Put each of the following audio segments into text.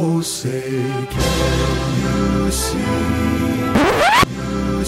Oh, say, can you see? You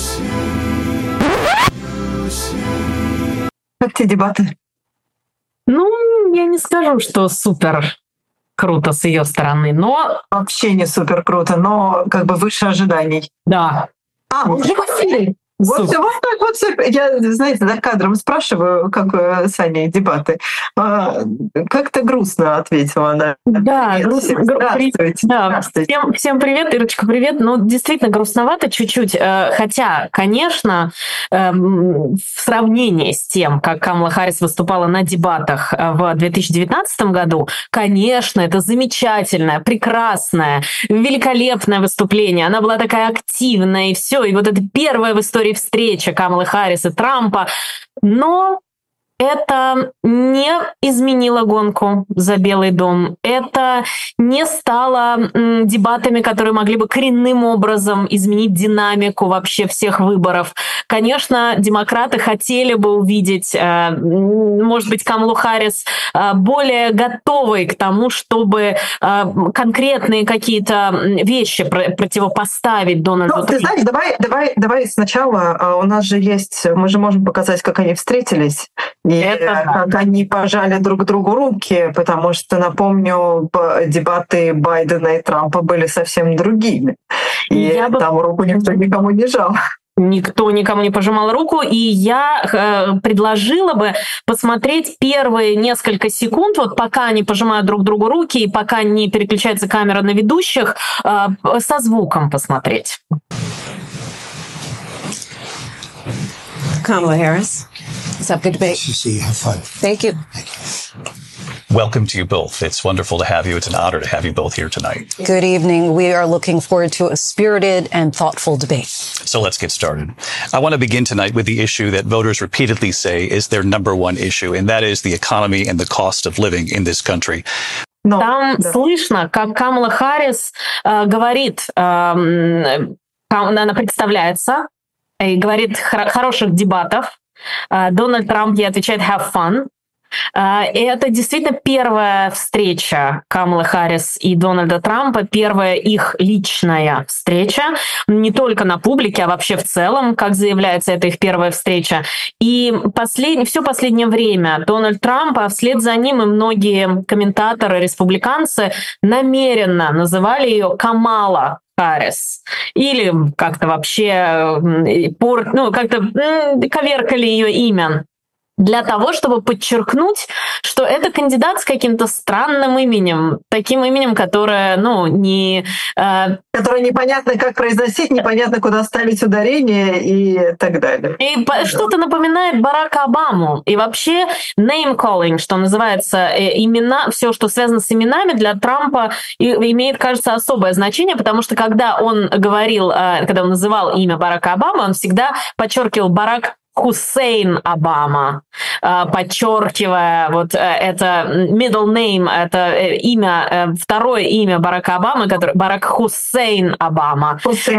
see. Как тебе дебаты? Ну, я не скажу, что супер круто с ее стороны, но... Вообще не супер круто, но как бы выше ожиданий. Да. Уже в эфире. Вот так вот всё. Я, знаете, за кадром спрашиваю, как с Аней дебаты. Как-то грустно ответила она. Да, Привет, здравствуйте. Да. Всем привет, Ирочка, привет. Ну, действительно, грустновато чуть-чуть. Хотя, конечно, в сравнении с тем, как Камала Харрис выступала на дебатах в 2019 году, конечно, это замечательное, прекрасное, великолепное выступление. Она была такая активная, и все. И вот это первая в истории встреча Камалы Харрис и Трампа. Но это не изменило гонку за Белый дом. Это не стало дебатами, которые могли бы коренным образом изменить динамику вообще всех выборов. Конечно, демократы хотели бы увидеть, может быть, Камалу Харрис более готовой к тому, чтобы конкретные какие-то вещи противопоставить Дональду Трампу. Ты знаешь, давай сначала, у нас же есть, мы же можем показать, как они встретились. И как они пожали друг другу руки, потому что, напомню, дебаты Байдена и Трампа были совсем другими. И там руку никто никому не жал. Никто никому не пожимал руку, и я предложила бы посмотреть первые несколько секунд, вот пока они пожимают друг другу руки, и пока не переключается камера на ведущих, со звуком посмотреть. Kamala Harris. What's up? Good debate. Nice to see you. Have fun. Thank you. Welcome to you both. It's wonderful to have you. It's an honor to have you both here tonight. Good evening. We are looking forward to a spirited and thoughtful debate. So let's get started. I want to begin tonight with the issue that voters repeatedly say is their number one issue, and that is the economy and the cost of living in this country. Там слышно, как Камала Харрис говорит, она представляется и говорит хороших дебатов. Дональд Трамп ей отвечает «have fun». И это действительно первая встреча Камалы Харрис и Дональда Трампа, первая их личная встреча, не только на публике, а вообще в целом, как заявляется, это их первая встреча. И все последнее время Дональд Трамп, а вслед за ним и многие комментаторы, республиканцы намеренно называли ее Камала Харрис. Или как-то вообще как-то коверкали ее имя. Для того, чтобы подчеркнуть, что это кандидат с каким-то странным именем, таким именем, которое, не... Которое непонятно, как произносить, непонятно, куда ставить ударение и так далее. И что-то напоминает Барака Обаму. И вообще name-calling, что называется, имена, все, что связано с именами, для Трампа имеет, кажется, особое значение, потому что когда он называл имя Барака Обамы, он всегда подчеркивал Барак Хусейн Обама, подчеркивая вот это middle name, это имя, второе имя Барака Обамы, Барак Хусейн Обама.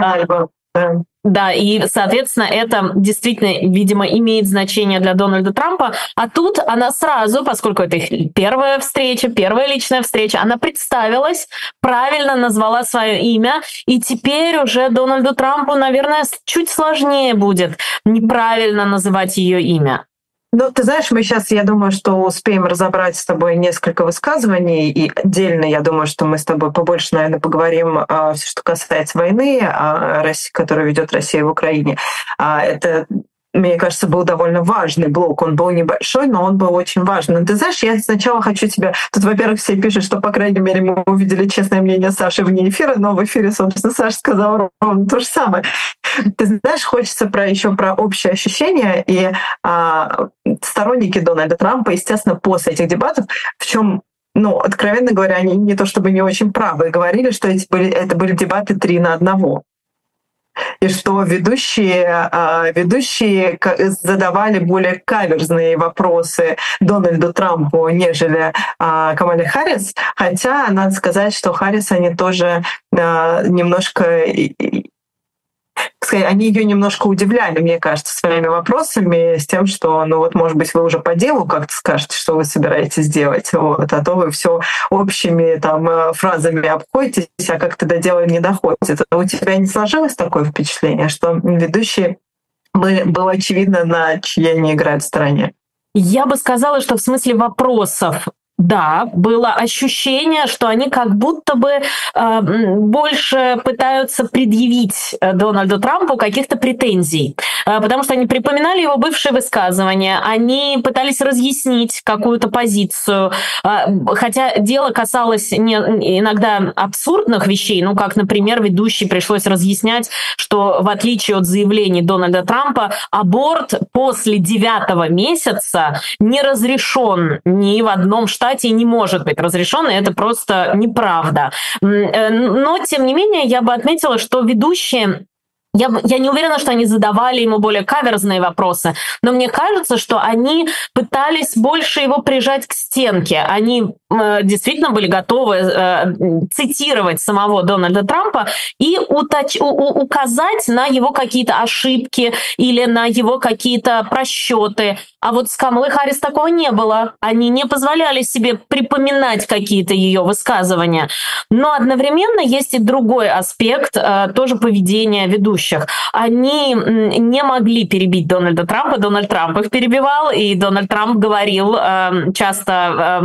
Да, и, соответственно, это действительно, видимо, имеет значение для Дональда Трампа. А тут она сразу, поскольку это их первая встреча, первая личная встреча, она представилась, правильно назвала свое имя, и теперь уже Дональду Трампу, наверное, чуть сложнее будет неправильно называть ее имя. Ты знаешь, мы сейчас, я думаю, что успеем разобрать с тобой несколько высказываний, и отдельно, я думаю, что мы с тобой побольше, наверное, поговорим все, что касается войны, которую ведет Россия в Украине. Это, мне кажется, был довольно важный блок. Он был небольшой, но он был очень важный. Но ты знаешь, я сначала хочу тебя... Тут, во-первых, все пишут, что, по крайней мере, мы увидели честное мнение Саши вне эфира, но в эфире, собственно, Саша сказала ровно то же самое. Ты знаешь, хочется еще про общее ощущение. И сторонники Дональда Трампа, естественно, после этих дебатов, в чем, откровенно говоря, они не то чтобы не очень правы, говорили, что это были дебаты 3 на 1. И что ведущие задавали более каверзные вопросы Дональду Трампу, нежели Камале Харрис. Хотя надо сказать, что Харрис они тоже немножко они ее немножко удивляли, мне кажется, своими вопросами, с тем, что, может быть, вы уже по делу как-то скажете, что вы собираетесь делать, а то вы все общими фразами обходитесь, а как-то до дела не доходит. У тебя не сложилось такое впечатление, что ведущие было очевидно, на чьей они играют стороне? Я бы сказала, что в смысле вопросов, да, было ощущение, что они как будто бы больше пытаются предъявить Дональду Трампу каких-то претензий, потому что они припоминали его бывшие высказывания, они пытались разъяснить какую-то позицию, хотя дело касалось иногда абсурдных вещей, как, например, ведущей пришлось разъяснять, что в отличие от заявлений Дональда Трампа, аборт после 9-го месяца не разрешен ни в одном штате, не может быть разрешен, и это просто неправда. Но, тем не менее, я бы отметила, что ведущие... Я не уверена, что они задавали ему более каверзные вопросы, но мне кажется, что они пытались больше его прижать к стенке. Они действительно были готовы цитировать самого Дональда Трампа и указать на его какие-то ошибки или на его какие-то просчеты. А вот с Камалой Харрис такого не было. Они не позволяли себе припоминать какие-то ее высказывания. Но одновременно есть и другой аспект тоже поведения ведущих. Они не могли перебить Дональда Трампа. Дональд Трамп их перебивал, и Дональд Трамп говорил часто,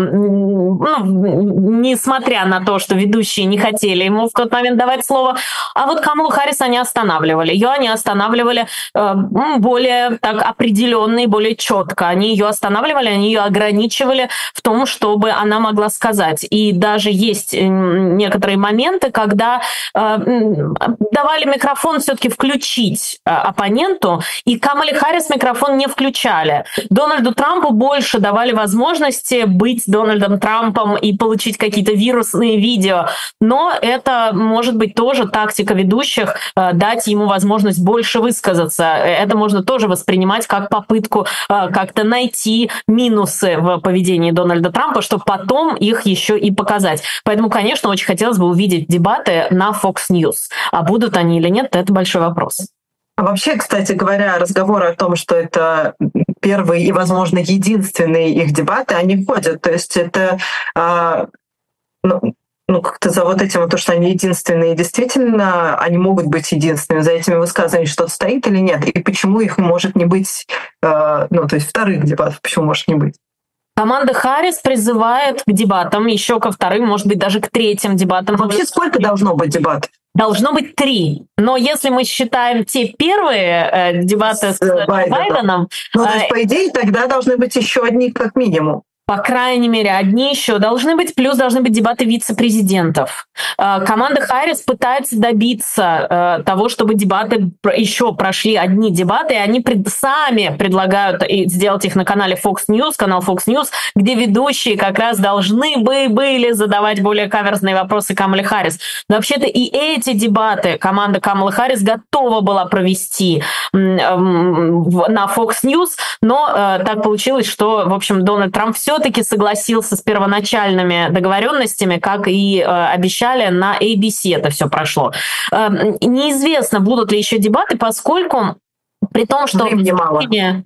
несмотря на то, что ведущие не хотели ему в тот момент давать слово, а вот Камалу Харрис они останавливали. Ее они останавливали более так определенно и более четко. Они ее останавливали, они ее ограничивали в том, чтобы она могла сказать. И даже есть некоторые моменты, когда давали микрофон все-таки включить оппоненту, и Камале Харрис микрофон не включали. Дональду Трампу больше давали возможности быть Дональдом Трампом и получить какие-то вирусные видео. Но это может быть тоже тактика ведущих дать ему возможность больше высказаться. Это можно тоже воспринимать как попытку как-то найти минусы в поведении Дональда Трампа, чтобы потом их еще и показать. Поэтому, конечно, очень хотелось бы увидеть дебаты на Fox News. А будут они или нет, это большой вопрос. А вообще, кстати говоря, разговоры о том, что это первые и, возможно, единственные их дебаты, они ходят. То есть это как-то за вот этим, то, что они единственные, действительно, они могут быть единственными. За этими высказываниями что-то стоит или нет? И почему их может не быть, то есть вторых дебатов, почему может не быть? Команда Харрис призывает к дебатам, еще ко вторым, может быть, даже к третьим дебатам. Вообще сколько должно быть дебатов? Должно быть 3. Но если мы считаем те первые дебаты с Байденом... то есть, по идее, тогда должны быть еще одни как минимум. По крайней мере, одни еще должны быть, плюс должны быть дебаты вице-президентов. Команда Харрис пытается добиться того, чтобы дебаты еще прошли одни дебаты, и они сами предлагают сделать их на канале Fox News, канал Fox News, где ведущие как раз должны были задавать более каверзные вопросы Камале Харрис. Но вообще-то и эти дебаты команда Камалы Харрис готова была провести на Fox News, но так получилось, что, в общем, Дональд Трамп все-таки согласился с первоначальными договоренностями, как и обещали, на ABC это все прошло. Неизвестно, будут ли еще дебаты, поскольку при том, что... Времени мало.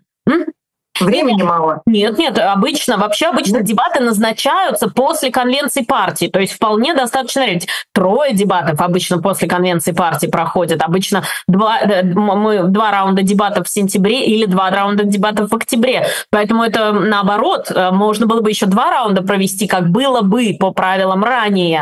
Времени мало. Нет, обычно дебаты назначаются после конвенции партии, то есть вполне достаточно. 3 дебатов обычно после конвенции партии проходят. Обычно 2 раунда дебатов в сентябре или 2 раунда дебатов в октябре. Поэтому это наоборот. Можно было бы еще 2 раунда провести, как было бы по правилам ранее.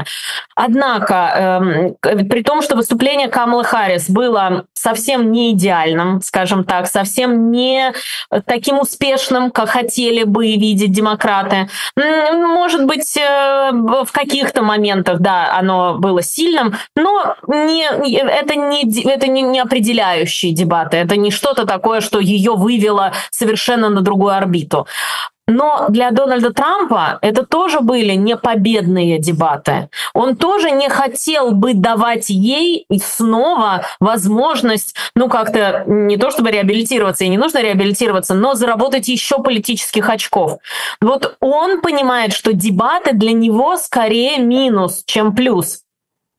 Однако, при том, что выступление Камалы Харрис было совсем не идеальным, скажем так, совсем не таким успешным, как хотели бы видеть демократы. Может быть, в каких-то моментах, да, оно было сильным, но это не определяющие дебаты, это не что-то такое, что ее вывело совершенно на другую орбиту. Но для Дональда Трампа это тоже были не победные дебаты. Он тоже не хотел бы давать ей снова возможность, как-то не то чтобы реабилитироваться, и не нужно реабилитироваться, но заработать еще политических очков. Вот он понимает, что дебаты для него скорее минус, чем плюс.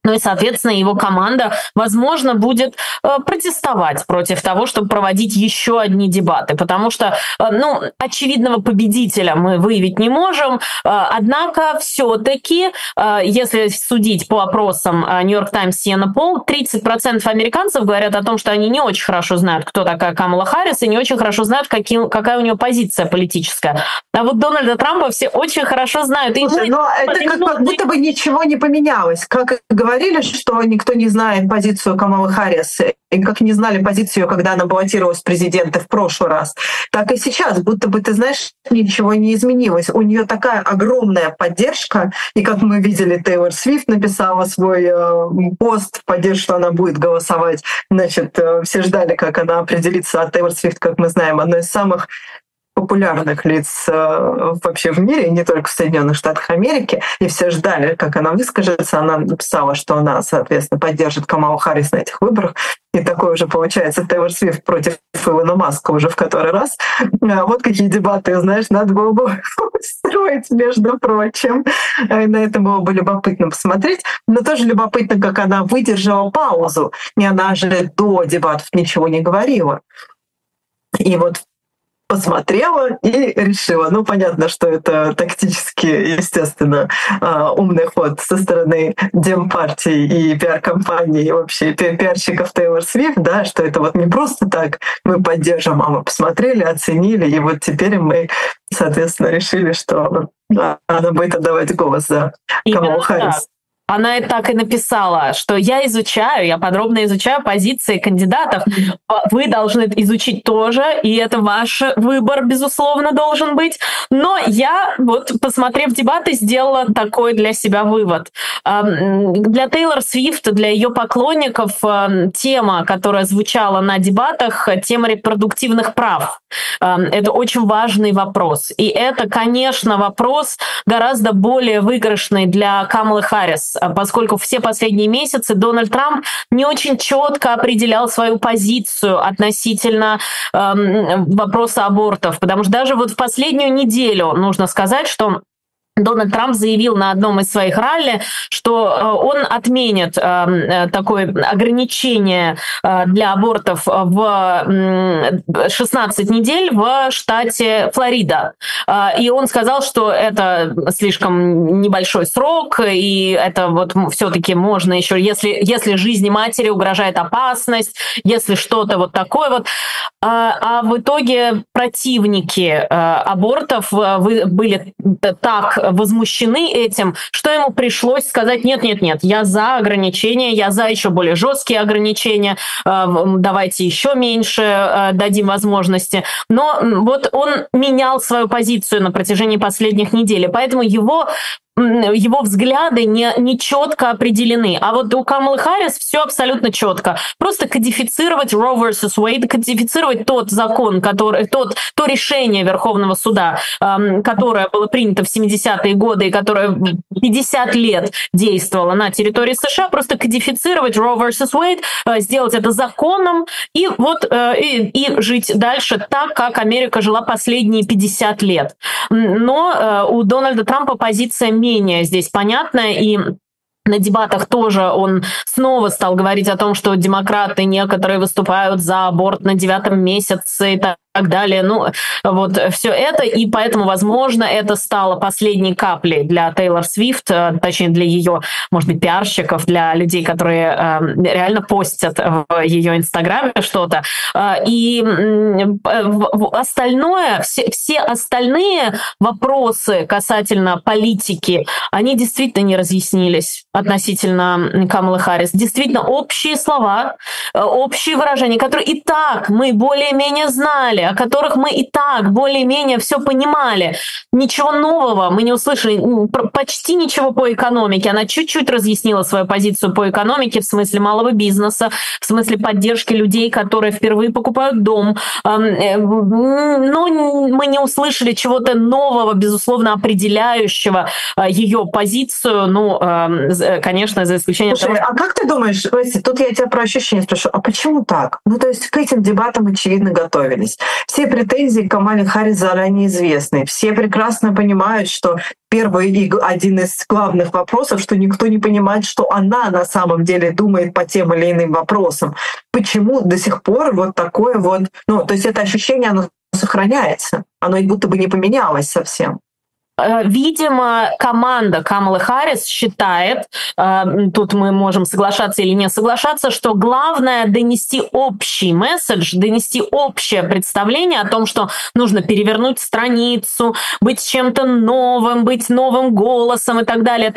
Ну и, соответственно, его команда, возможно, будет протестовать против того, чтобы проводить еще одни дебаты, потому что, очевидного победителя мы выявить не можем. Однако все-таки, если судить по опросам New York Times, Siena Poll, 30% американцев говорят о том, что они не очень хорошо знают, кто такая Камала Харрис, и не очень хорошо знают, какая у нее позиция политическая. А вот Дональда Трампа все очень хорошо знают. Слушай, но это как будто бы ничего не поменялось. Как говорили, что никто не знает позицию Камалы Харрис, и как не знали позицию, когда она баллотировалась в президенты в прошлый раз, так и сейчас, будто бы, ты знаешь, ничего не изменилось. У нее такая огромная поддержка, и как мы видели, Тейлор Свифт написала свой пост в поддержку, что она будет голосовать. Значит, все ждали, как она определится. А Тейлор Свифт, как мы знаем, одна из самых популярных лиц вообще в мире, не только в Соединенных Штатах Америки, и все ждали, как она выскажется. Она написала, что она, соответственно, поддержит Камалу Харрис на этих выборах. И такое уже получается Тейлор Свифт против Илона Маска уже в который раз. Вот какие дебаты, знаешь, надо было бы устроить, между прочим. На это было бы любопытно посмотреть. Но тоже любопытно, как она выдержала паузу. И она же до дебатов ничего не говорила. И вот посмотрела и решила. Понятно, что это тактически, естественно, умный ход со стороны Демпартии и пиар-компании, и вообще пиарщиков Тейлор Свифт, да, что это вот не просто так мы поддержим, а мы посмотрели, оценили, и вот теперь мы, соответственно, решили, что она будет отдавать голос за Камалу Харрис. Она так и написала, что я подробно изучаю позиции кандидатов. Вы должны изучить тоже, и это ваш выбор, безусловно, должен быть. Но я, посмотрев дебаты, сделала такой для себя вывод. Для Тейлор Свифт, для ее поклонников тема, которая звучала на дебатах, тема репродуктивных прав. Это очень важный вопрос. И это, конечно, вопрос гораздо более выигрышный для Камалы Харрис, поскольку все последние месяцы Дональд Трамп не очень четко определял свою позицию относительно вопроса абортов. Потому что даже в последнюю неделю нужно сказать, что Дональд Трамп заявил на одном из своих ралли, что он отменит такое ограничение для абортов в 16 недель в штате Флорида. И он сказал, что это слишком небольшой срок, и это все-таки можно еще, если жизни матери угрожает опасность, если что-то такое. А в итоге противники абортов были так возмущены этим, что ему пришлось сказать: нет, я за ограничения, я за еще более жесткие ограничения, давайте еще меньше дадим возможности. Но он менял свою позицию на протяжении последних недель, поэтому его взгляды не четко определены. А у Камалы Харрис все абсолютно четко. Просто кодифицировать Roe vs. Wade, кодифицировать тот закон, то решение Верховного суда, которое было принято в 70-е годы и которое 50 лет действовало на территории США, просто кодифицировать Roe vs. Wade, сделать это законом и жить дальше так, как Америка жила последние 50 лет. Но у Дональда Трампа позиция менее здесь понятная, и на дебатах тоже он снова стал говорить о том, что демократы некоторые выступают за аборт на 9-м месяце и так далее. Все это, и поэтому, возможно, это стало последней каплей для Тейлор Свифт, точнее, для ее, может быть, пиарщиков, для людей, которые реально постят в ее Инстаграме что-то. И остальное, все остальные вопросы касательно политики, они действительно не разъяснились относительно Камалы Харрис. Действительно, общие слова, общие выражения, которые и так мы более-менее знали, о которых мы и так более-менее все понимали. Ничего нового мы не услышали, почти ничего по экономике. Она чуть-чуть разъяснила свою позицию по экономике в смысле малого бизнеса, в смысле поддержки людей, которые впервые покупают дом. Но мы не услышали чего-то нового, безусловно, определяющего ее позицию, конечно, за исключением того, а как ты думаешь, Вася, тут я тебя про ощущение спрошу, а почему так? То есть к этим дебатам, очевидно, готовились. Все претензии к Камале Харрис заранее известны. Все прекрасно понимают, что первый и один из главных вопросов, что никто не понимает, что она на самом деле думает по тем или иным вопросам. Почему до сих пор вот такое вот... Ну, то есть это ощущение, оно сохраняется. Оно и будто бы не поменялось совсем. Видимо, команда Камалы Харрис считает, тут мы можем соглашаться или не соглашаться, что главное донести общий месседж, донести общее представление о том, что нужно перевернуть страницу, быть чем-то новым, быть новым голосом и так далее,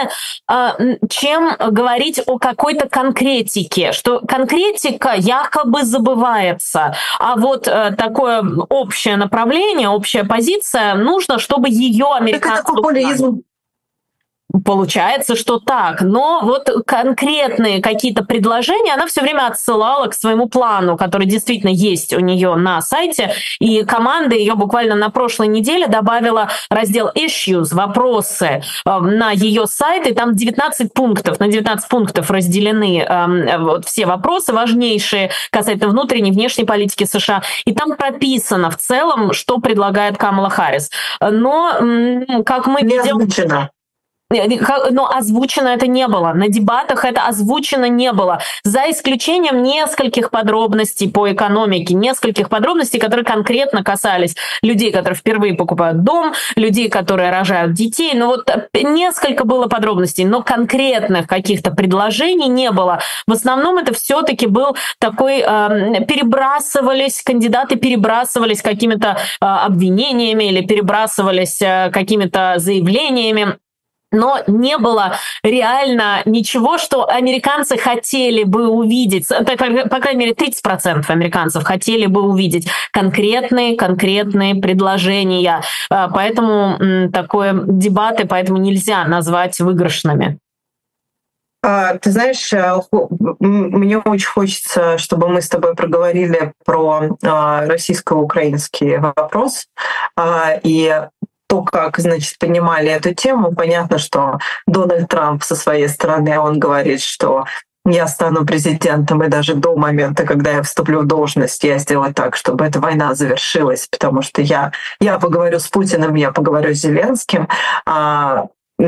чем говорить о какой-то конкретике, что конкретика якобы забывается, а вот такое общее направление, общая позиция, нужно, чтобы ее американцев... Получается, что так. Но вот конкретные какие-то предложения она все время отсылала к своему плану, который действительно есть у нее на сайте. И команда ее буквально на прошлой неделе добавила раздел issues, вопросы на ее сайт. И там 19 пунктов. На 19 пунктов разделены вот все вопросы важнейшие касательно внутренней и внешней политики США. И там прописано в целом, что предлагает Камала Харрис. Но, как мы видим... Но озвучено это не было. На дебатах это озвучено не было. За исключением нескольких подробностей по экономике, нескольких подробностей, которые конкретно касались людей, которые впервые покупают дом, людей, которые рожают детей. Ну вот несколько было подробностей, но конкретных каких-то предложений не было. В основном это все-таки был такой... кандидаты перебрасывались какими-то обвинениями или перебрасывались какими-то заявлениями. Но не было реально ничего, что американцы хотели бы увидеть. По крайней мере, 30% американцев хотели бы увидеть конкретные предложения. Поэтому такое дебаты, поэтому нельзя назвать выигрышными. Ты знаешь, мне очень хочется, чтобы мы с тобой проговорили про российско-украинский вопрос. И то, как, значит, понимали эту тему, понятно, что Дональд Трамп со своей стороны, он говорит, что я стану президентом, и даже до момента, когда я вступлю в должность, я сделаю так, чтобы эта война завершилась, потому что я поговорю с Путиным, я поговорю с Зеленским. А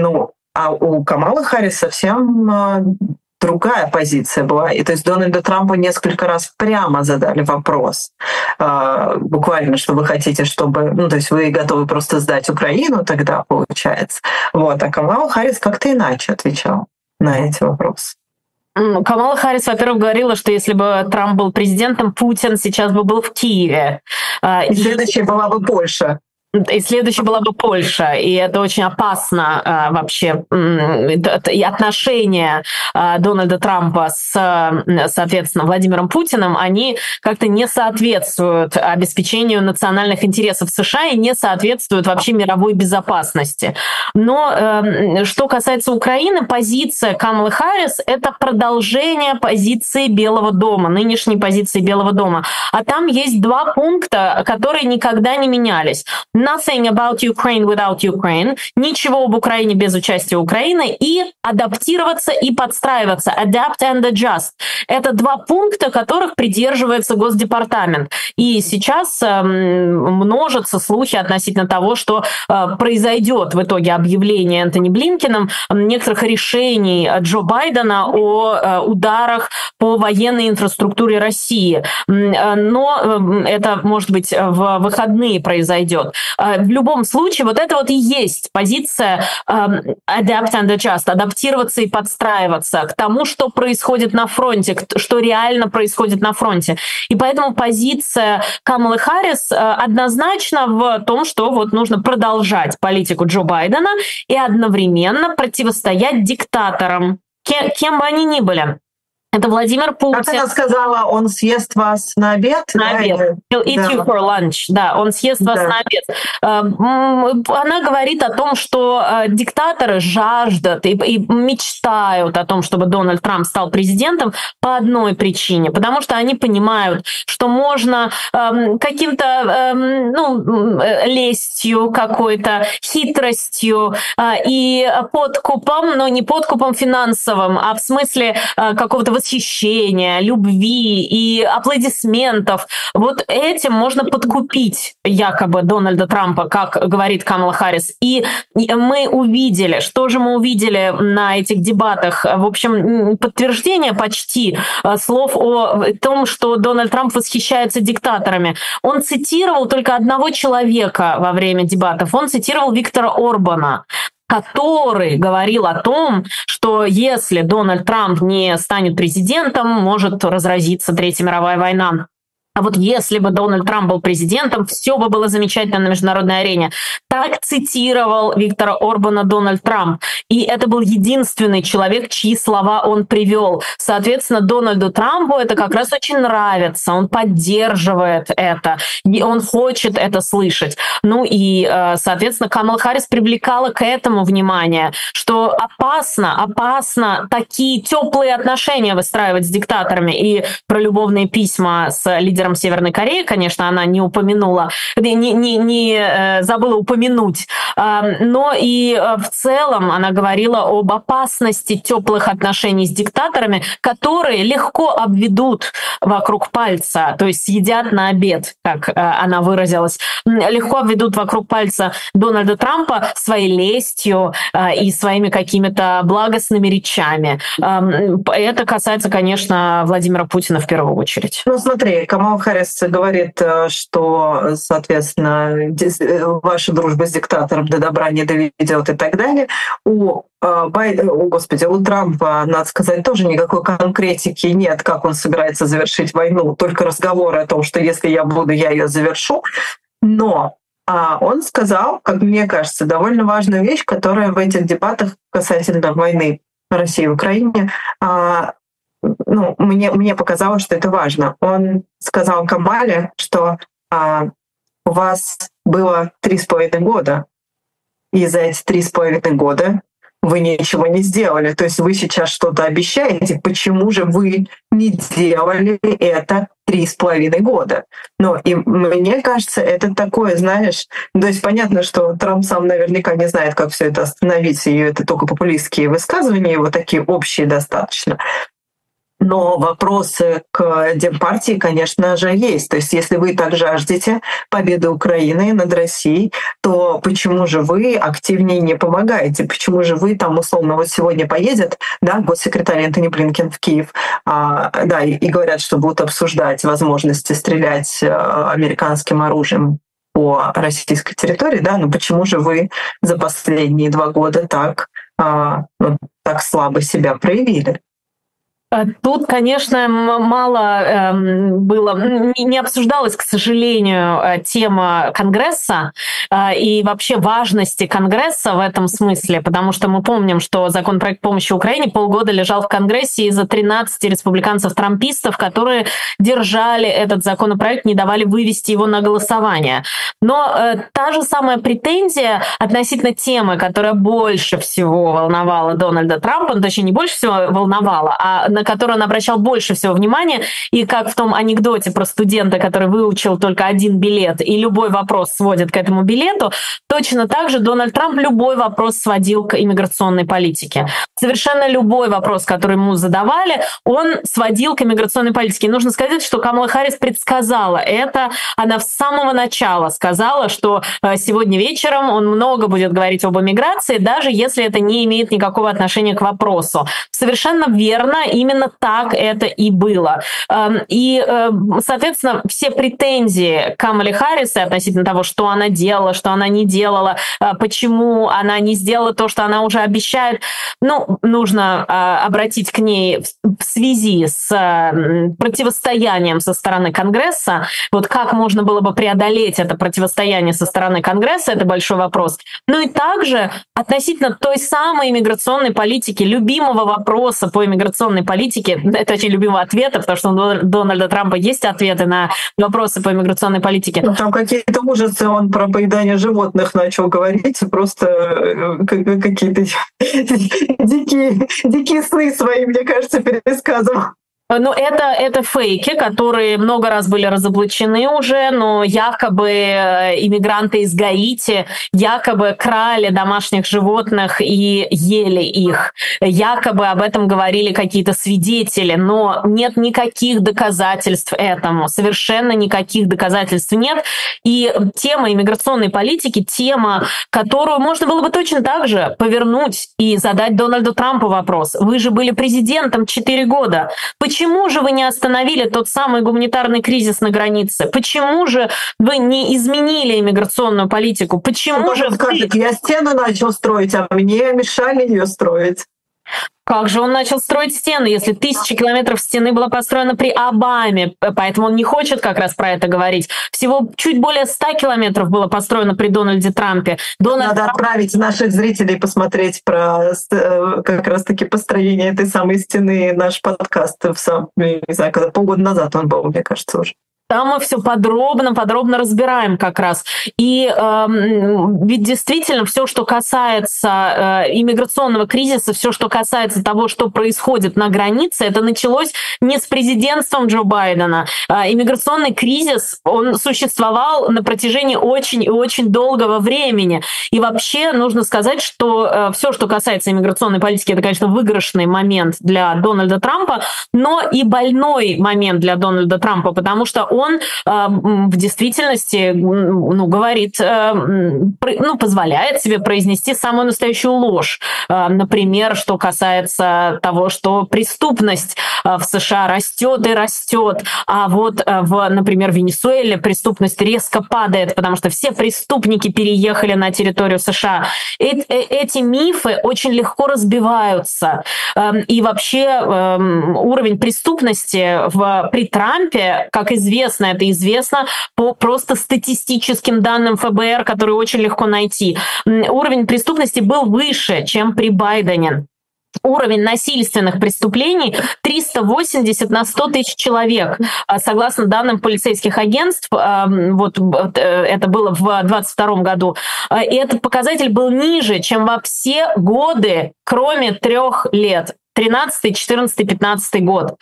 у Камалы Харрис совсем другая позиция была. И то есть Дональду Трампу несколько раз прямо задали вопрос, буквально, что вы хотите, чтобы... Ну, то есть вы готовы просто сдать Украину тогда, получается. Вот. А Камала Харрис как-то иначе отвечала на эти вопросы. Камала Харрис, во-первых, говорила, что если бы Трамп был президентом, Путин сейчас бы был в Киеве. И следующая была бы Польша. И следующая была бы Польша, и это очень опасно вообще. И отношения Дональда Трампа с, соответственно, Владимиром Путиным, они как-то не соответствуют обеспечению национальных интересов США и не соответствуют вообще мировой безопасности. Но что касается Украины, позиция Камалы Харрис — это продолжение позиции Белого дома, нынешней позиции Белого дома. А там есть два пункта, которые никогда не менялись. Nothing about Ukraine without Ukraine. Ничего об Украине без участия Украины. И адаптироваться и подстраиваться. Adapt and adjust. Это два пункта, которых придерживается Госдепартамент. И сейчас множатся слухи относительно того, что произойдет в итоге объявление Энтони Блинкеном некоторых решений Джо Байдена о ударах по военной инфраструктуре России. Но это, может быть, в выходные произойдет. В любом случае, вот это вот и есть позиция adapt and adjust, адаптироваться и подстраиваться к тому, что происходит на фронте, что реально происходит на фронте. И поэтому позиция Камалы Харрис однозначно в том, что вот нужно продолжать политику Джо Байдена и одновременно противостоять диктаторам, кем бы они ни были. Это Владимир Путин. Как она сказала, он съест вас на обед? На обед. He'll eat you for lunch. Да, он съест вас на обед. Она говорит о том, что диктаторы жаждут и мечтают о том, чтобы Дональд Трамп стал президентом по одной причине. Потому что они понимают, что можно каким-то лестью какой-то, хитростью и подкупом, но не подкупом финансовым, а в смысле какого-то восхищения, любви и аплодисментов. Вот этим можно подкупить якобы Дональда Трампа, как говорит Камала Харрис. И мы увидели, что же мы увидели на этих дебатах? В общем, подтверждение почти слов о том, что Дональд Трамп восхищается диктаторами. Он цитировал только одного человека во время дебатов. Он цитировал Виктора Орбана, который говорил о том, что если Дональд Трамп не станет президентом, может разразиться Третья мировая война. А вот если бы Дональд Трамп был президентом, все бы было замечательно на международной арене. Так цитировал Виктора Орбана Дональд Трамп. И это был единственный человек, чьи слова он привел. Соответственно, Дональду Трампу это как раз очень нравится. Он поддерживает это. И он хочет это слышать. Ну и, соответственно, Камала Харрис привлекала к этому внимание, что опасно такие теплые отношения выстраивать с диктаторами. И про любовные письма с лидером Северной Кореи, конечно, она не упомянула, не забыла упомянуть, но и в целом она говорила об опасности теплых отношений с диктаторами, которые легко обведут вокруг пальца, то есть съедят на обед, как она выразилась, легко обведут вокруг пальца Дональда Трампа своей лестью и своими какими-то благостными речами. Это касается, конечно, Владимира Путина в первую очередь. Ну, смотри, Камала Харрис говорит, что, соответственно, ваша дружба с диктатором до добра не доведет и так далее. У Трампа, надо сказать, тоже никакой конкретики нет, как он собирается завершить войну, только разговоры о том, что если я буду, я ее завершу. Но он сказал, как мне кажется, довольно важную вещь, которая в этих дебатах касательно войны России и Украине, мне показалось, что это важно. Он сказал Камале, что у вас было 3,5 года, и за эти 3,5 года вы ничего не сделали. То есть вы сейчас что-то обещаете, почему же вы не делали это 3,5 года? Ну, и мне кажется, это такое, знаешь, то есть понятно, что Трамп сам наверняка не знает, как все это остановить, и это только популистские высказывания, его такие общие достаточно. Но вопросы к Демпартии, конечно же, есть. То есть если вы так жаждете победы Украины над Россией, то почему же вы активнее не помогаете? Почему же вы там, условно, вот сегодня поедет, да, госсекретарь Энтони Блинкен в Киев, и говорят, что будут обсуждать возможности стрелять американским оружием по российской территории, да, но почему же вы за последние 2 года так слабо себя проявили? Тут, конечно, мало было, не обсуждалась, к сожалению, тема Конгресса и вообще важности Конгресса в этом смысле, потому что мы помним, что законопроект помощи Украине полгода лежал в Конгрессе из-за 13 республиканцев-трампистов, которые держали этот законопроект, не давали вывести его на голосование. Но та же самая претензия относительно темы, которая больше всего волновала Дональда Трампа, точнее, не больше всего волновала, а на которую он обращал больше всего внимания, и как в том анекдоте про студента, который выучил только 1 билет, и любой вопрос сводит к этому билету, точно так же Дональд Трамп любой вопрос сводил к иммиграционной политике. Совершенно любой вопрос, который ему задавали, он сводил к иммиграционной политике. И нужно сказать, что Камала Харрис предсказала это. Она с самого начала сказала, что сегодня вечером он много будет говорить об иммиграции, даже если это не имеет никакого отношения к вопросу. Совершенно верно, именно так это и было. И, соответственно, все претензии Камале Харрис относительно того, что она делала, что она не делала, почему она не сделала то, что она уже обещает, нужно обратить к ней в связи с противостоянием со стороны Конгресса. Вот как можно было бы преодолеть это противостояние со стороны Конгресса, это большой вопрос. Ну и также относительно той самой иммиграционной политики, любимого вопроса по иммиграционной политике, это очень любимого ответа, потому что у Дональда Трампа есть ответы на вопросы по иммиграционной политике. Там какие-то ужасы, он про поедание животных начал говорить, просто какие-то дикие сны свои, мне кажется, пересказывал. Ну, это фейки, которые много раз были разоблачены уже, но якобы иммигранты из Гаити якобы крали домашних животных и ели их. Якобы об этом говорили какие-то свидетели, но нет никаких доказательств этому. Совершенно никаких доказательств нет. И тема иммиграционной политики, тема, которую можно было бы точно так же повернуть и задать Дональду Трампу вопрос. Вы же были президентом 4 года. Почему же вы не остановили тот самый гуманитарный кризис на границе? Почему же вы не изменили иммиграционную политику? Почему же скажет, я стену начал строить, а мне мешали ее строить? Как же он начал строить стены, если 1000 километров стены была построена при Обаме, поэтому он не хочет как раз про это говорить. Всего чуть более 100 километров было построено при Дональде Трампе. Надо отправить наших зрителей посмотреть про как раз-таки построение этой самой стены, наш подкаст, не знаю, когда полгода назад он был, мне кажется, уже. Там мы все подробно разбираем как раз. И ведь действительно все, что касается иммиграционного кризиса, все, что касается того, что происходит на границе, это началось не с президентством Джо Байдена. Иммиграционный кризис, он существовал на протяжении очень и очень долгого времени. И вообще нужно сказать, что все, что касается иммиграционной политики, это, конечно, выигрышный момент для Дональда Трампа, но и больной момент для Дональда Трампа, потому что он в действительности говорит, позволяет себе произнести самую настоящую ложь. Например, что касается того, что преступность в США растет и растет, а вот например, в Венесуэле преступность резко падает, потому что все преступники переехали на территорию США. Эти мифы очень легко разбиваются. И вообще уровень преступности при Трампе, как известно, это известно по просто статистическим данным ФБР, которые очень легко найти. Уровень преступности был выше, чем при Байдене. Уровень насильственных преступлений 380 на 100 тысяч человек. Согласно данным полицейских агентств, это было в 2022 году, и этот показатель был ниже, чем во все годы, кроме 3 лет. 13, 14, 15 год.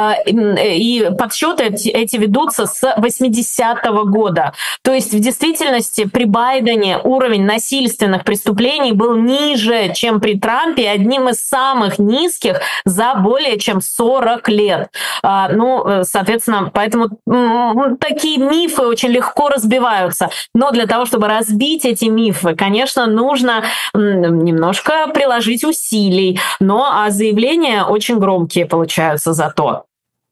И подсчеты эти ведутся с 80-го года. То есть в действительности при Байдене уровень насильственных преступлений был ниже, чем при Трампе, одним из самых низких за более чем 40 лет. Соответственно, поэтому такие мифы очень легко разбиваются. Но для того, чтобы разбить эти мифы, конечно, нужно немножко приложить усилий. Заявления очень громкие получаются зато.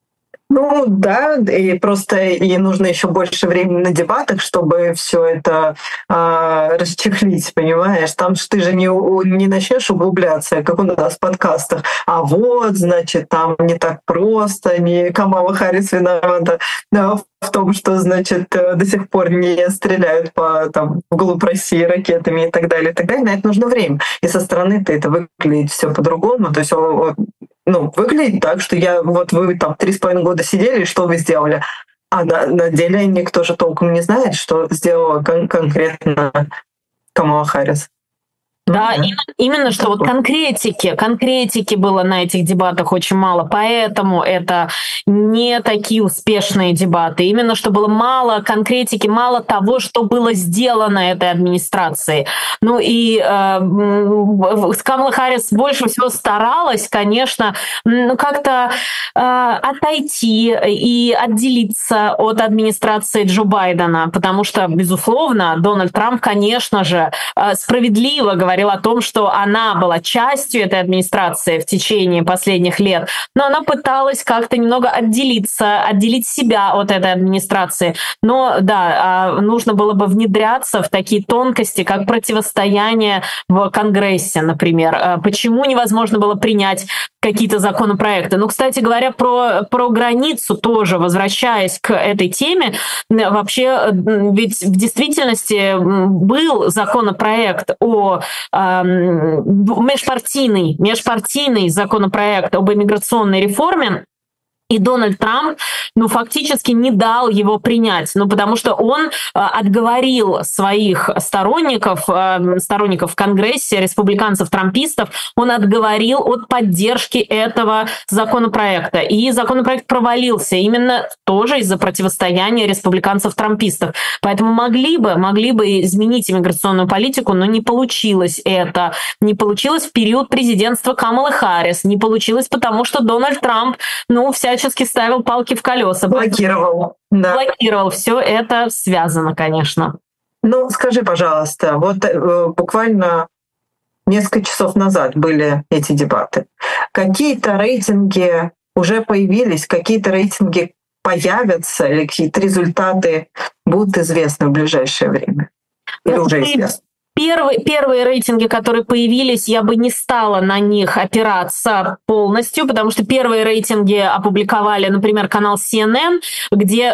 И нужно еще больше времени на дебатах, чтобы все это расчехлить, понимаешь? Там ты же не начнешь углубляться, как у нас в подкастах. Значит, там не так просто, не Камала Харрис виновата в том, что, значит, до сих пор не стреляют вглубь России ракетами и так далее, и так далее. На это нужно время. И со стороны-то это выглядит все по-другому. То есть выглядит так, что вы там 3,5 года сидели, и что вы сделали? А на деле никто же толком не знает, что сделала конкретно Камала Харрис. Да, именно что конкретики было на этих дебатах очень мало, поэтому это не такие успешные дебаты. Именно что было мало конкретики, мало того, что было сделано этой администрацией. Камала Харрис больше всего старалась, конечно, как-то отойти и отделиться от администрации Джо Байдена, потому что, безусловно, Дональд Трамп, конечно же, справедливо говорил о том, что она была частью этой администрации в течение последних лет, но она пыталась как-то немного отделить себя от этой администрации. Но нужно было бы внедряться в такие тонкости, как противостояние в Конгрессе, например. Почему невозможно было принять какие-то законопроекты? Кстати говоря, про границу тоже, возвращаясь к этой теме, вообще, ведь в действительности был законопроект межпартийный законопроект об иммиграционной реформе, И Дональд Трамп, фактически не дал его принять, потому что он отговорил своих сторонников в Конгрессе, республиканцев-трампистов, он отговорил от поддержки этого законопроекта. И законопроект провалился именно тоже из-за противостояния республиканцев-трампистов. Поэтому могли бы изменить иммиграционную политику, но не получилось это. Не получилось в период президентства Камалы Харрис, не получилось потому, что Дональд Трамп, всячески ставил палки в колеса. Блокировал. Да. Блокировал. Все это связано, конечно. Скажи, пожалуйста, буквально несколько часов назад были эти дебаты. Какие-то рейтинги уже появились, какие-то рейтинги появятся, или какие-то результаты будут известны в ближайшее время? Или уже известны? Первые рейтинги, которые появились, я бы не стала на них опираться полностью, потому что первые рейтинги опубликовали, например, канал CNN, где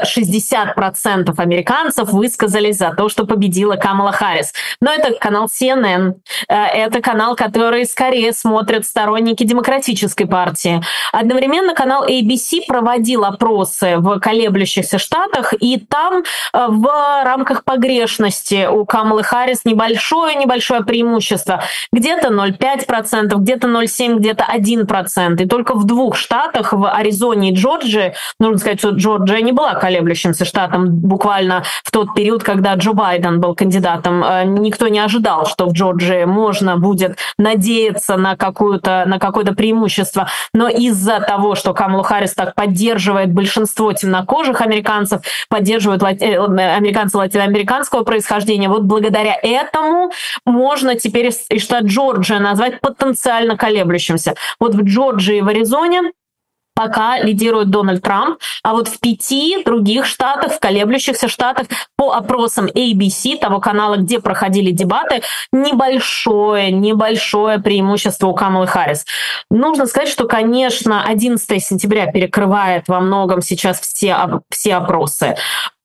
60% американцев высказались за то, что победила Камала Харрис. Но это канал CNN, это канал, который скорее смотрят сторонники Демократической партии. Одновременно канал ABC проводил опросы в колеблющихся штатах, и там в рамках погрешности у Камалы Харрис небольшое преимущество. Где-то 0,5%, где-то 0,7%, где-то 1%. И только в 2 штатах, в Аризоне и Джорджии, нужно сказать, что Джорджия не была колеблющимся штатом буквально в тот период, когда Джо Байден был кандидатом. Никто не ожидал, что в Джорджии можно будет надеяться на какое-то преимущество. Но из-за того, что Камалу Харрис так поддерживает большинство темнокожих американцев, поддерживают американцы латиноамериканского происхождения, благодаря этому можно теперь и штат Джорджия назвать потенциально колеблющимся. В Джорджии и в Аризоне пока лидирует Дональд Трамп, а в 5 других штатах, в колеблющихся штатах, по опросам ABC, того канала, где проходили дебаты, небольшое преимущество у Камалы Харрис. Нужно сказать, что, конечно, 11 сентября перекрывает во многом сейчас все опросы.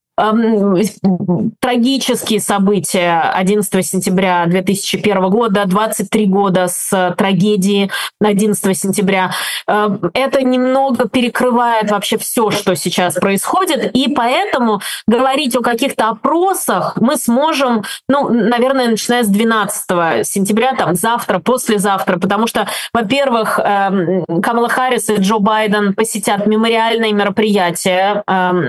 Трагические события 11 сентября 2001 года, 23 года с трагедии 11 сентября. Это немного перекрывает вообще все, что сейчас происходит, и поэтому говорить о каких-то опросах мы сможем, наверное, начиная с 12 сентября, завтра, послезавтра, потому что, во-первых, Камала Харрис и Джо Байден посетят мемориальные мероприятия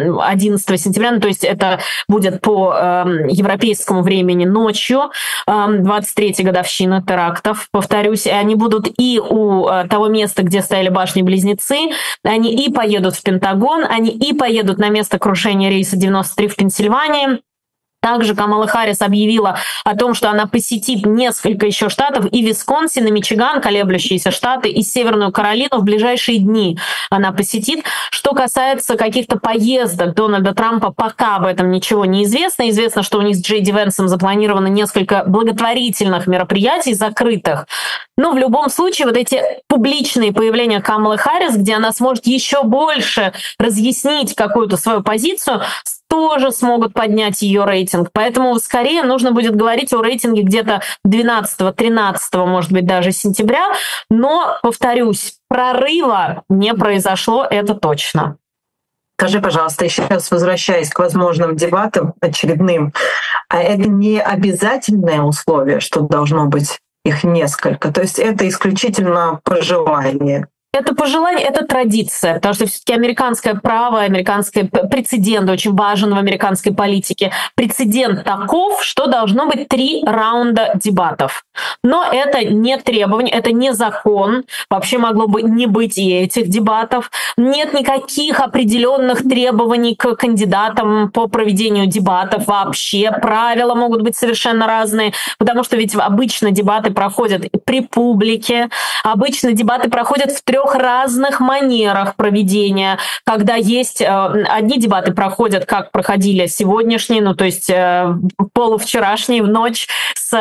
11 сентября, то есть это будет по европейскому времени ночью, 23-й годовщина терактов, повторюсь, и они будут и у того места, где стояли башни-близнецы, они и поедут в Пентагон, они и поедут на место крушения рейса 93 в Пенсильвании. Также Камала Харрис объявила о том, что она посетит несколько еще штатов, и Висконсин, и Мичиган, колеблющиеся штаты, и Северную Каролину в ближайшие дни она посетит. Что касается каких-то поездок Дональда Трампа, пока об этом ничего не известно. Известно, что у них с Джей Ди Венсом запланировано несколько благотворительных мероприятий, закрытых. Но в любом случае эти публичные появления Камалы Харрис, где она сможет еще больше разъяснить какую-то свою позицию, тоже смогут поднять ее рейтинг. Поэтому скорее нужно будет говорить о рейтинге где-то 12-13, может быть, даже сентября. Но, повторюсь, прорыва не произошло, это точно. Скажи, пожалуйста, еще раз возвращаясь к возможным дебатам очередным, а это не обязательное условие, что должно быть их несколько? То есть это исключительно пожелание? Это пожелание, это традиция, потому что все-таки американское право, американский прецедент очень важен в американской политике. Прецедент таков, что должно быть 3 раунда дебатов. Но это не требование, это не закон. Вообще могло бы не быть и этих дебатов. Нет никаких определенных требований к кандидатам по проведению дебатов вообще. Правила могут быть совершенно разные, потому что ведь обычно дебаты проходят при публике, обычно дебаты проходят в 3 разных манерах проведения, когда есть одни дебаты проходят, как проходили сегодняшние, то есть полувчерашние в ночь с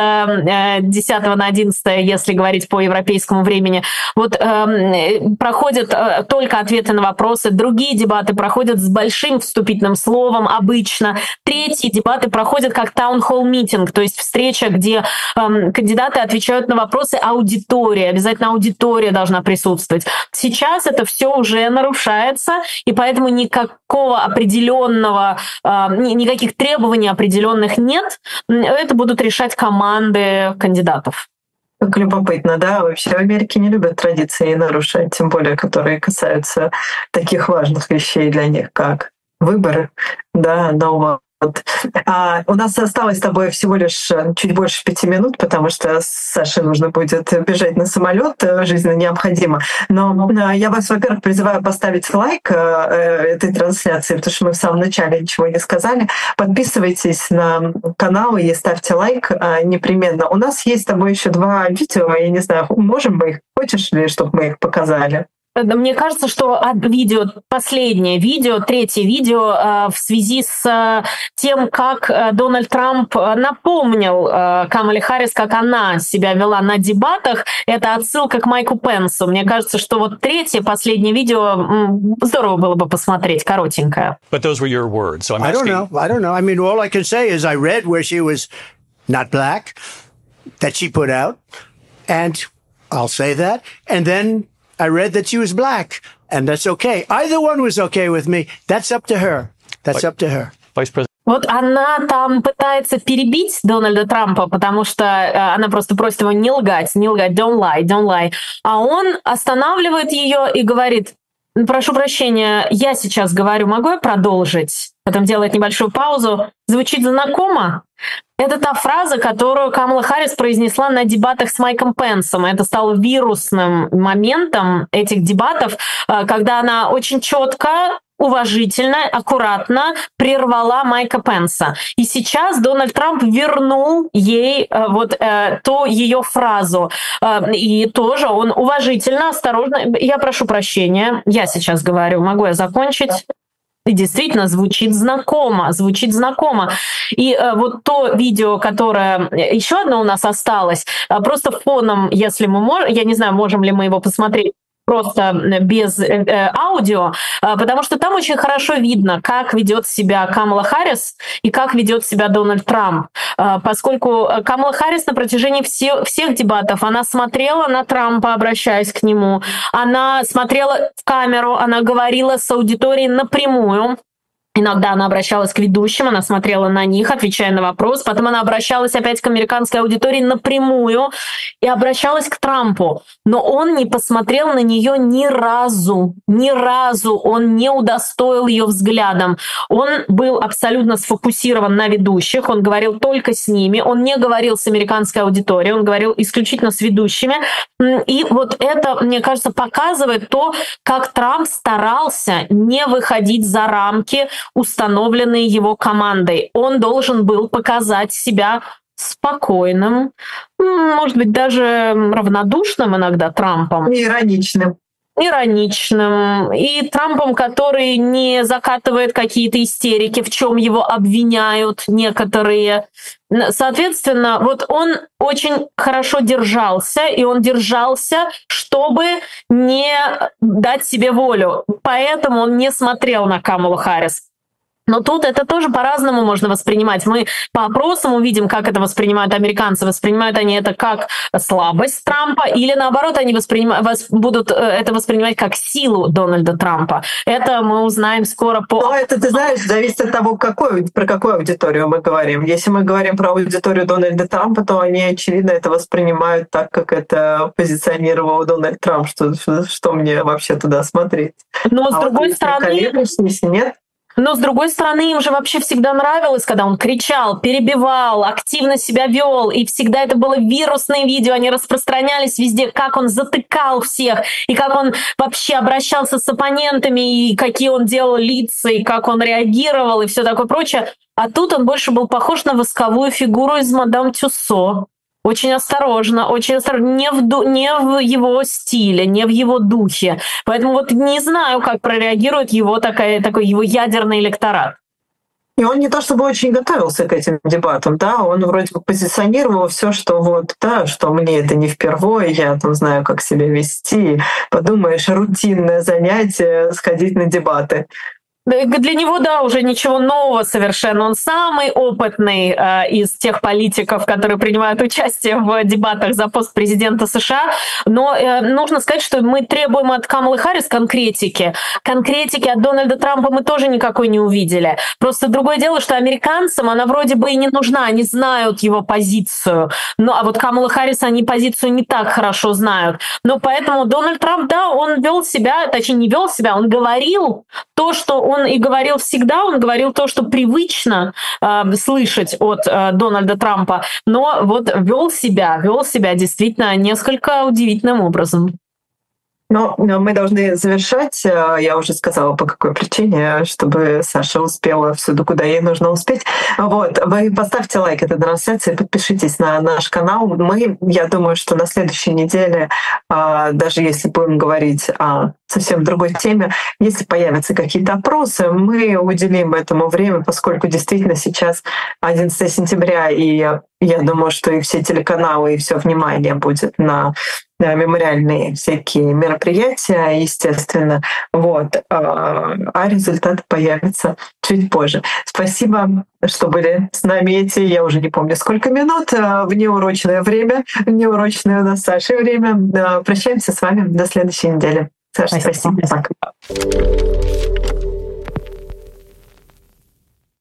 10 на 11, если говорить по европейскому времени. Проходят только ответы на вопросы, другие дебаты проходят с большим вступительным словом обычно, третьи дебаты проходят как таун-холл-митинг, то есть встреча, где кандидаты отвечают на вопросы аудитории, обязательно аудитория должна присутствовать. Сейчас это все уже нарушается, и поэтому никакого определенного, никаких требований определенных нет. Это будут решать команды кандидатов. Как любопытно, да? Вообще в Америке не любят традиции нарушать, тем более, которые касаются таких важных вещей для них, как выборы, да, но вот. У нас осталось с тобой всего лишь чуть больше 5 минут, потому что Саше нужно будет бежать на самолет, жизненно необходимо. Но я вас, во-первых, призываю поставить лайк этой трансляции, потому что мы в самом начале ничего не сказали. Подписывайтесь на канал и ставьте лайк непременно. У нас есть с тобой еще 2 видео, я не знаю, можем мы их, хочешь ли, чтобы мы их показали? Мне кажется, что последнее видео, третье видео в связи с тем, как Дональд Трамп напомнил Камале Харрис, как она себя вела на дебатах, это отсылка к Майку Пенсу. Мне кажется, что вот третье, последнее видео здорово было бы посмотреть, коротенькое. But those were your words, so I'm asking... I don't know. I mean, all I can say is I read where she was not black, that she put out, and I'll say that, and then I read that she was black, and that's okay. Either one was okay with me. That's up to her. That's up to her. Vice President. Вот она там пытается перебить Дональда Трампа, потому что она просто просит его не лгать, don't lie. А он останавливает ее и говорит: прошу прощения, я сейчас говорю, могу я продолжить? Потом делает небольшую паузу. Звучит знакомо? Это та фраза, которую Камала Харрис произнесла на дебатах с Майком Пенсом. Это стало вирусным моментом этих дебатов, когда она очень четко, уважительно, аккуратно прервала Майка Пенса. И сейчас Дональд Трамп вернул ей ту ее фразу. И тоже он уважительно, осторожно. Я прошу прощения, я сейчас говорю, могу я закончить? И действительно звучит знакомо. И вот то видео, которое еще одно у нас осталось, просто фоном, если мы можем, я не знаю, можем ли мы его посмотреть просто без аудио, потому что там очень хорошо видно, как ведет себя Камала Харрис и как ведет себя Дональд Трамп. Поскольку Камала Харрис на протяжении всех дебатов, она смотрела на Трампа, обращаясь к нему, она смотрела в камеру, она говорила с аудиторией напрямую. Иногда она обращалась к ведущим, она смотрела на них, отвечая на вопрос. Потом она обращалась опять к американской аудитории напрямую и обращалась к Трампу. Но он не посмотрел на нее ни разу. Он не удостоил ее взглядом. Он был абсолютно сфокусирован на ведущих, он говорил только с ними, он не говорил с американской аудиторией, он говорил исключительно с ведущими. И вот это, мне кажется, показывает то, как Трамп старался не выходить за рамки, установленные его командой. Он должен был показать себя спокойным, может быть, даже равнодушным иногда Трампом. Ироничным. И Трампом, который не закатывает какие-то истерики, в чем его обвиняют некоторые. Соответственно, вот он очень хорошо держался, и он держался, чтобы не дать себе волю. Поэтому он не смотрел на Камалу Харрис. Но тут это тоже по-разному можно воспринимать. Мы по опросам увидим, как это воспринимают американцы. Воспринимают они это как слабость Трампа или, наоборот, они будут это воспринимать как силу Дональда Трампа. Это мы узнаем скоро по... Но это, ты знаешь, зависит от того, про какую аудиторию мы говорим. Если мы говорим про аудиторию Дональда Трампа, то они, очевидно, это воспринимают так, как это позиционировал Дональд Трамп, что мне вообще туда смотреть. Но с другой стороны... Нет? Но, с другой стороны, им же вообще всегда нравилось, когда он кричал, перебивал, активно себя вел, и всегда это было вирусное видео, они распространялись везде, как он затыкал всех, и как он вообще обращался с оппонентами, и какие он делал лица, и как он реагировал, и все такое прочее. А тут он больше был похож на восковую фигуру из «Мадам Тюссо». Очень осторожно, не в его стиле, не в его духе. Поэтому вот не знаю, как прореагирует его такой его ядерный электорат. И он не то чтобы очень готовился к этим дебатам, да, он вроде бы позиционировал все, что вот, да, что мне это не впервые, я там знаю, как себя вести. Подумаешь, рутинное занятие — сходить на дебаты. Для него, да, уже ничего нового совершенно. Он самый опытный из тех политиков, которые принимают участие в дебатах за пост президента США. Но нужно сказать, что мы требуем от Камалы Харрис конкретики. Конкретики от Дональда Трампа мы тоже никакой не увидели. Просто другое дело, что американцам она вроде бы и не нужна. Они знают его позицию. Ну, а вот Камала Харрис, они позицию не так хорошо знают. Но поэтому Дональд Трамп, да, он вел себя, точнее, не вел себя, он говорил то, что он и говорил всегда, он говорил то, что привычно слышать от Дональда Трампа, но вот вел себя действительно несколько удивительным образом. Но мы должны завершать. Я уже сказала, по какой причине, чтобы Саша успела всюду, куда ей нужно успеть. Вот. Вы поставьте лайк этой трансляции, подпишитесь на наш канал. Я думаю, что на следующей неделе, даже если будем говорить о совсем другой теме, если появятся какие-то опросы, мы уделим этому время, поскольку действительно сейчас 11 сентября, и я думаю, что и все телеканалы, и все внимание будет на мемориальные всякие мероприятия, естественно. Вот. А результаты появятся чуть позже. Спасибо, что были с нами эти, я уже не помню, сколько минут, в неурочное время, неурочное у нас Сашей время. Прощаемся с вами до следующей недели. Саша, спасибо. Пока.